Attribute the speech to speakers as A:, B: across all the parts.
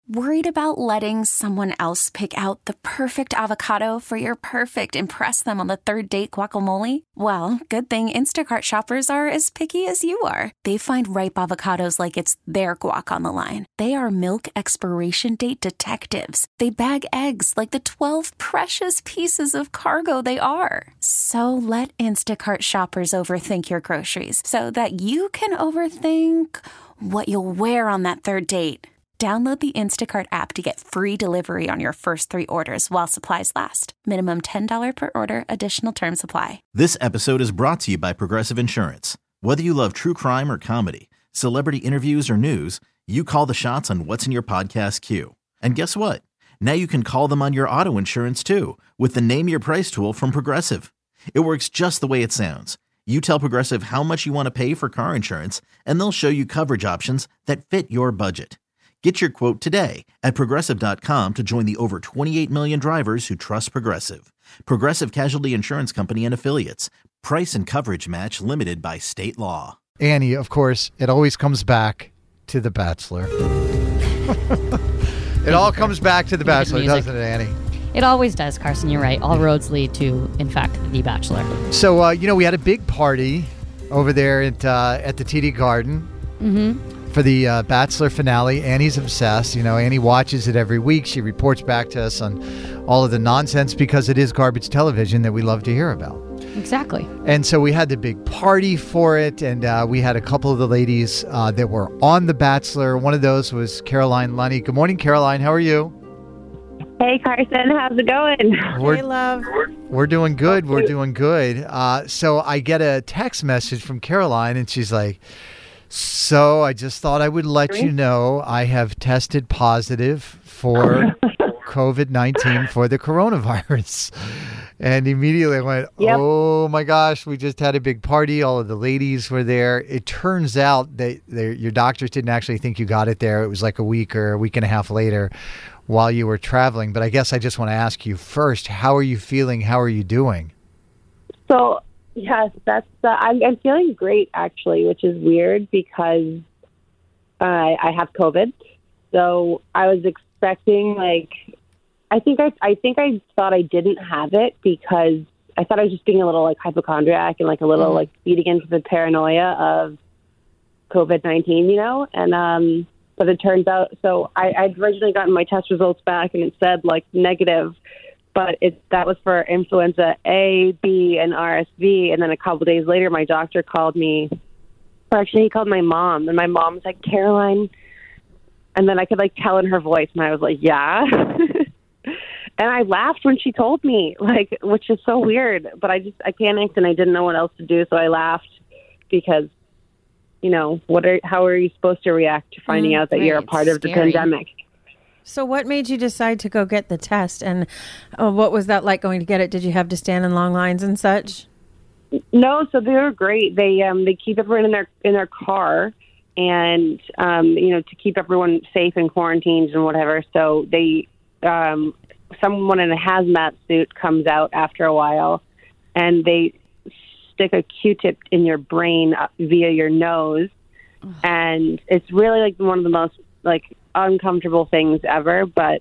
A: Worried about letting someone else pick out the perfect avocado for your perfect impress them on the third date guacamole? Well, good thing Instacart shoppers are as picky as you are. They find ripe avocados like it's their guac on the line. They are milk expiration date detectives. They bag eggs like the 12 precious pieces of cargo they are. So let Instacart shoppers overthink your groceries so that you can overthink what you'll wear on that third date. Download the Instacart app to get free delivery on your first 3 orders while supplies last. Minimum $10 per order. Additional terms apply.
B: This episode is brought to you by Progressive Insurance. Whether you love true crime or comedy, celebrity interviews or news, you call the shots on what's in your podcast queue. And guess what? Now you can call them on your auto insurance too with the Name Your Price tool from Progressive. It works just the way it sounds. You tell Progressive how much you want to pay for car insurance, and they'll show you coverage options that fit your budget. Get your quote today at Progressive.com to join the over 28 million drivers who trust Progressive. Progressive Casualty Insurance Company and Affiliates. Price and coverage match limited by state law.
C: Annie, of course, it always comes back to The Bachelor. It all comes back to The Bachelor, doesn't it, Annie?
D: It always does, Carson. You're right. All roads lead to, in fact, The Bachelor.
C: So, we had a big party over there at the TD Garden. Mm-hmm. For the Bachelor finale. Annie's obsessed. Annie watches it every week. She reports back to us on all of the nonsense because it is garbage television that we love to hear about.
D: Exactly.
C: And so we had the big party for it, and we had a couple of the ladies that were on The Bachelor. One of those was Caroline Lunny. Good morning, Caroline. How are you?
E: Hey, Carson. How's it going?
F: Hey, love.
C: We're doing good. We're doing good. So I get a text message from Caroline, and she's like, so I just thought I would let you know I have tested positive for COVID-19 for the coronavirus. And immediately I went, Oh my gosh, we just had a big party. All of the ladies were there. It turns out that your doctors didn't actually think you got it there. It was like a week or a week and a half later while you were traveling. But I guess I just want to ask you first, how are you feeling? How are you doing?
E: So, yes, I'm feeling great, actually, which is weird because I have COVID. So I was expecting, I think I thought I didn't have it because I thought I was just being a little, hypochondriac and, a little, feeding into the paranoia of COVID-19, And, but it turns out, so I'd originally gotten my test results back and it said, negative. But that was for influenza A, B, and RSV. And then a couple days later, my doctor called me. Or actually, he called my mom. And my mom was like, Caroline. And then I could, tell in her voice. And I was like, yeah. And I laughed when she told me, which is so weird. But I panicked and I didn't know what else to do. So I laughed because, how are you supposed to react to finding out that you're a part of the pandemic?
F: So what made you decide to go get the test, and what was that like going to get it? Did you have to stand in long lines and such?
E: No, so they were great. They keep everyone in their car, and to keep everyone safe and quarantined and whatever. So they someone in a hazmat suit comes out after a while, and they stick a Q-tip in your brain via your nose, and it's really one of the most uncomfortable things ever, but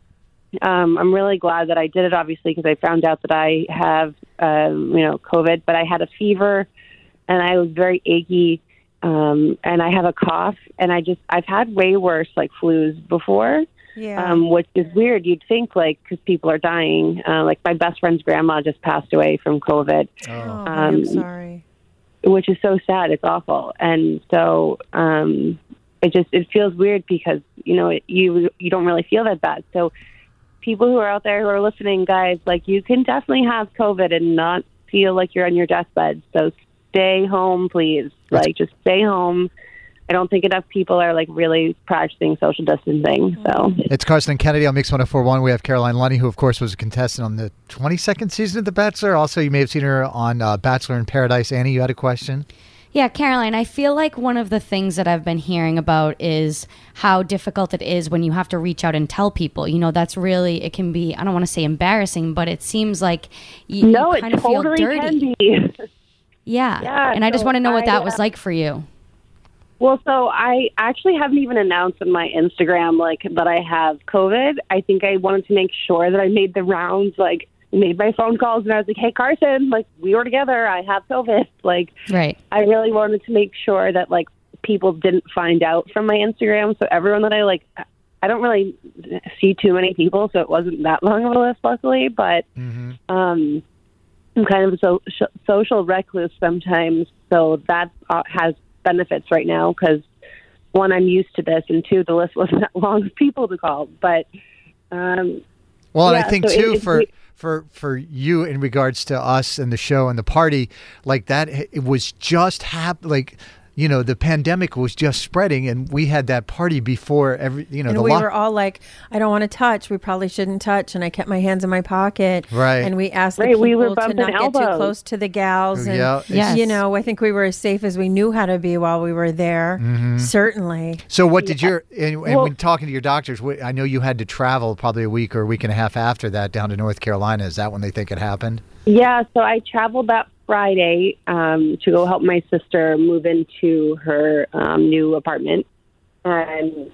E: I'm really glad that I did it, obviously, because I found out that I have COVID, but I had a fever and I was very achy, and I have a cough, and I've had way worse flus before, which is weird. You'd think because people are dying, my best friend's grandma just passed away from COVID.
F: I'm sorry.
E: Which is so sad. It's awful. And so it feels weird because, you don't really feel that bad. So people who are out there who are listening, guys, you can definitely have COVID and not feel like you're on your deathbed. So stay home, please. Just stay home. I don't think enough people are really practicing social distancing. So
C: it's Carson and Kennedy on Mix 104.1. We have Caroline Lunny, who of course was a contestant on the 22nd season of The Bachelor. Also, you may have seen her on Bachelor in Paradise. Annie, you had a question?
D: Yeah, Caroline, I feel like one of the things that I've been hearing about is how difficult it is when you have to reach out and tell people. That's really, it can be, I don't want to say embarrassing, but it seems like you kind of feel dirty.
E: Can be.
D: Yeah. And I just want to know what that was like for you.
E: Well, so I actually haven't even announced on my Instagram, like, that I have COVID. I think I wanted to make sure that I made the rounds, like, made my phone calls, and I was like, hey, Carson, like, we were together. I have COVID. Like,
D: Right.
E: I really wanted to make sure that, like, people didn't find out from my Instagram. So everyone that I don't really see too many people, so it wasn't that long of a list, luckily. But I'm kind of a social recluse sometimes, so that has benefits right now because, one, I'm used to this, and two, the list wasn't that long of people to call. But
C: and I think
E: so
C: too for you in regards to us and the show and the party, like that, it was just the pandemic was just spreading, and we had that party before
F: And we were all like, I don't want to touch. We probably shouldn't touch. And I kept my hands in my pocket.
C: Right.
F: And we asked the people
E: we were
F: to
E: bumping
F: not
E: elbows.
F: get too close to the gals. And,
D: Yes.
F: I think we were as safe as we knew how to be while we were there. Certainly.
C: So what did when talking to your doctors, I know you had to travel probably a week or a week and a half after that down to North Carolina. Is that when they think it happened?
E: Yeah, so I traveled that Friday to go help my sister move into her new apartment. And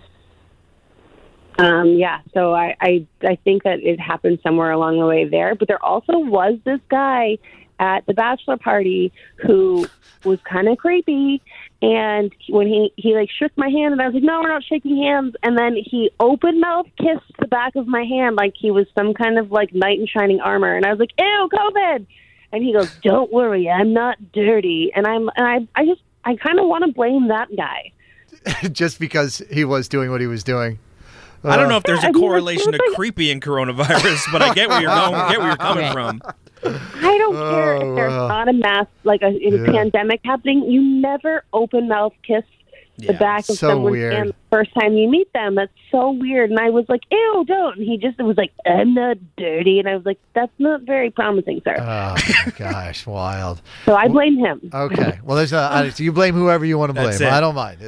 E: so I think that it happened somewhere along the way there. But there also was this guy at the bachelor party who was kind of creepy. And when he like shook my hand, and I was like, no, we're not shaking hands. And then he open mouth kissed the back of my hand like he was some kind of like knight in shining armor. And I was like, ew, COVID. And he goes, don't worry, I'm not dirty. And I kind of want to blame that guy.
C: Just because he was doing what he was doing.
G: I don't know if there's a correlation to creepy and coronavirus, but I get where you're going. Get where you're coming from.
E: I don't care if there's not a mask, like a pandemic happening. You never open mouth kiss the back of
C: so
E: someone's
C: weird.
E: hand the first time you meet them. That's so weird. And I was like, ew, don't. And he just was like, I'm not dirty. And I was like, that's not very promising, sir.
C: Oh, my gosh, wild.
E: So I blame him.
C: Okay. Well, there's you blame whoever you want to blame.
G: That's it.
C: I don't mind.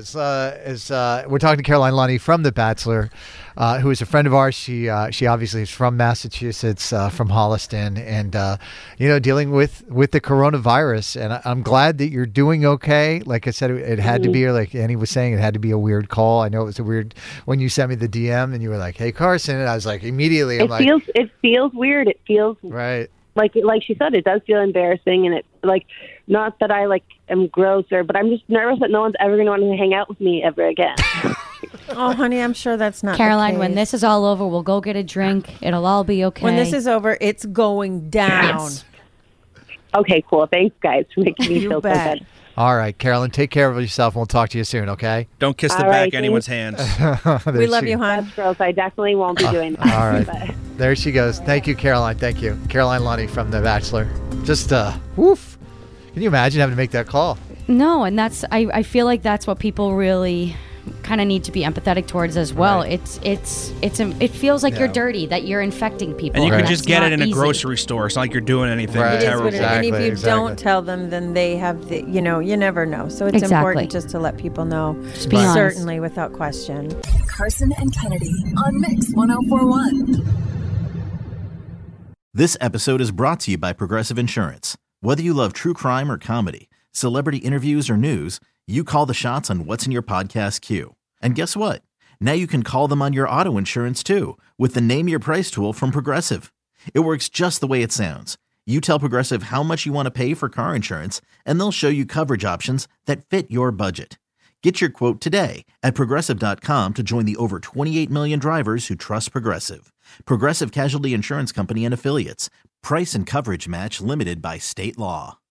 C: We're talking to Caroline Lunny from The Bachelor, who is a friend of ours. She obviously is from Massachusetts, from Holliston, and dealing with the coronavirus. And I'm glad that you're doing okay. Like I said, it had to be, like Annie was saying, it had to be a weird call. I know it was a weird when you sent me the DM and you were like, "Hey, Carson," and I was like, immediately,
E: It feels weird. It feels
C: right.
E: Like she said, it does feel embarrassing, and it not that I am grosser, but I'm just nervous that no one's ever going to want to hang out with me ever again.
F: Oh, honey, I'm sure that's not
D: Caroline,
F: the
D: when
F: case.
D: this is all over, we'll go get a drink. It'll all be okay.
F: When this is over, it's going down.
G: Yes.
E: Okay, cool. Thanks, guys, for making me
F: You
E: feel so
F: bet.
E: good.
C: All right, Carolyn, take care of yourself, and we'll talk to you soon, okay?
G: Don't kiss the
E: All
G: back
E: right,
G: of anyone's hands.
F: We love you, hon.
E: That's gross. I definitely won't be doing that.
C: All right.
E: But-
C: There she goes. Thank you, Caroline. Thank you. Caroline Lunny from The Bachelor. Just, woof. Can you imagine having to make that call?
D: No, and I feel like that's what people really kind of need to be empathetic towards as well.
C: Right.
D: It feels like you're dirty, that you're infecting people.
G: And you
C: Right.
G: can just get it in a
D: Easy.
G: grocery store. It's not like you're doing anything
C: Right.
F: It is
G: terrible.
F: what it is. And if you
C: Exactly.
F: don't tell them, then they have the, you never know. So it's
D: Exactly.
F: important just to let people know.
D: Just be honest.
F: Certainly, without question.
H: Carson and Kennedy on Mix 104.1.
B: This episode is brought to you by Progressive Insurance. Whether you love true crime or comedy, celebrity interviews or news, you call the shots on what's in your podcast queue. And guess what? Now you can call them on your auto insurance too with the Name Your Price tool from Progressive. It works just the way it sounds. You tell Progressive how much you want to pay for car insurance, and they'll show you coverage options that fit your budget. Get your quote today at Progressive.com to join the over 28 million drivers who trust Progressive. Progressive Casualty Insurance Company and Affiliates. Price and coverage match limited by state law.